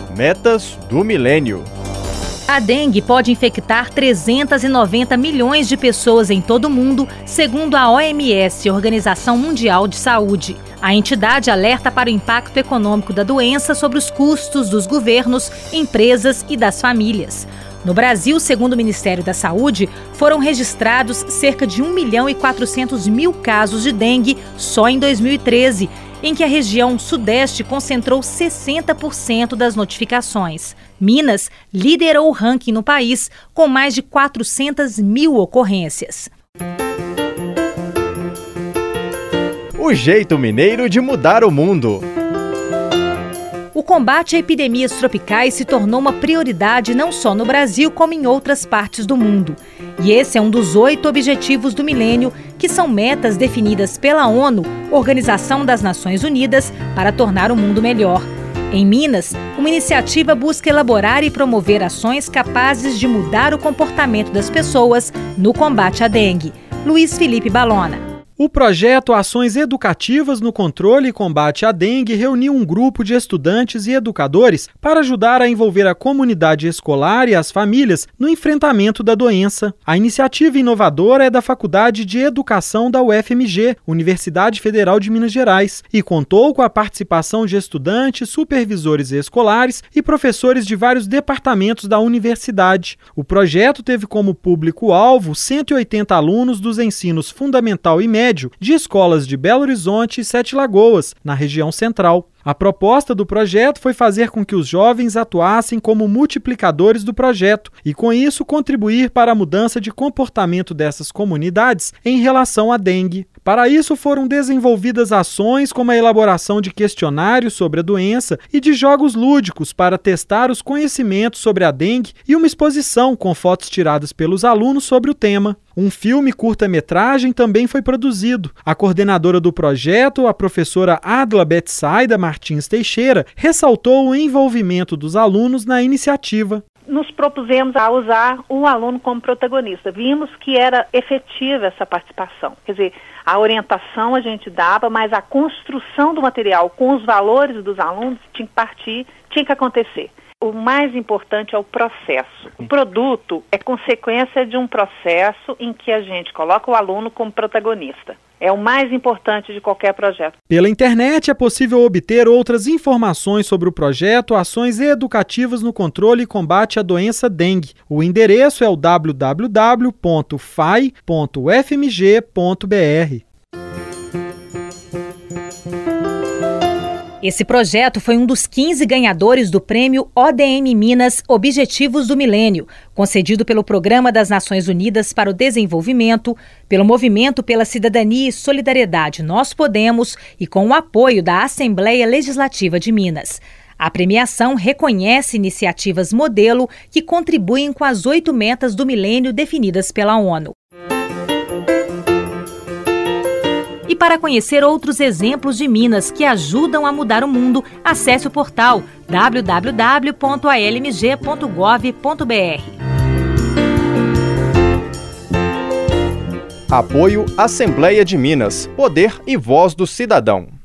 Metas do Milênio. A dengue pode infectar 390 milhões de pessoas em todo o mundo, segundo a OMS, Organização Mundial de Saúde. A entidade alerta para o impacto econômico da doença sobre os custos dos governos, empresas e das famílias. No Brasil, segundo o Ministério da Saúde, foram registrados cerca de 1.400.000 casos de dengue só em 2013, em que a região sudeste concentrou 60% das notificações. Minas liderou o ranking no país, com mais de 400.000 ocorrências. O jeito mineiro de mudar o mundo. O combate a epidemias tropicais se tornou uma prioridade não só no Brasil, como em outras partes do mundo. E esse é um dos 8 Objetivos do Milênio, que são metas definidas pela ONU, Organização das Nações Unidas, para tornar o mundo melhor. Em Minas, uma iniciativa busca elaborar e promover ações capazes de mudar o comportamento das pessoas no combate à dengue. Luiz Felipe Balona. O projeto Ações Educativas no Controle e Combate à Dengue reuniu um grupo de estudantes e educadores para ajudar a envolver a comunidade escolar e as famílias no enfrentamento da doença. A iniciativa inovadora é da Faculdade de Educação da UFMG, Universidade Federal de Minas Gerais, e contou com a participação de estudantes, supervisores escolares e professores de vários departamentos da universidade. O projeto teve como público-alvo 180 alunos dos ensinos fundamental e médio de escolas de Belo Horizonte e Sete Lagoas, na região central. A proposta do projeto foi fazer com que os jovens atuassem como multiplicadores do projeto e, com isso, contribuir para a mudança de comportamento dessas comunidades em relação à dengue. Para isso, foram desenvolvidas ações como a elaboração de questionários sobre a doença e de jogos lúdicos para testar os conhecimentos sobre a dengue e uma exposição com fotos tiradas pelos alunos sobre o tema. Um filme curta-metragem também foi produzido. A coordenadora do projeto, a professora Adla Betsaida Martins Teixeira, ressaltou o envolvimento dos alunos na iniciativa. Nos propusemos a usar o aluno como protagonista. Vimos que era efetiva essa participação. Quer dizer, a orientação a gente dava, mas a construção do material com os valores dos alunos tinha que partir, tinha que acontecer. O mais importante é o processo. O produto é consequência de um processo em que a gente coloca o aluno como protagonista. É o mais importante de qualquer projeto. Pela internet é possível obter outras informações sobre o projeto Ações Educativas no Controle e Combate à Doença Dengue. O endereço é o www.fai.fmg.br. Esse projeto foi um dos 15 ganhadores do prêmio ODM Minas Objetivos do Milênio, concedido pelo Programa das Nações Unidas para o Desenvolvimento, pelo Movimento pela Cidadania e Solidariedade Nós Podemos e com o apoio da Assembleia Legislativa de Minas. A premiação reconhece iniciativas modelo que contribuem com as 8 metas do milênio definidas pela ONU. E para conhecer outros exemplos de Minas que ajudam a mudar o mundo, acesse o portal www.almg.gov.br. Apoio Assembleia de Minas. Poder e voz do cidadão.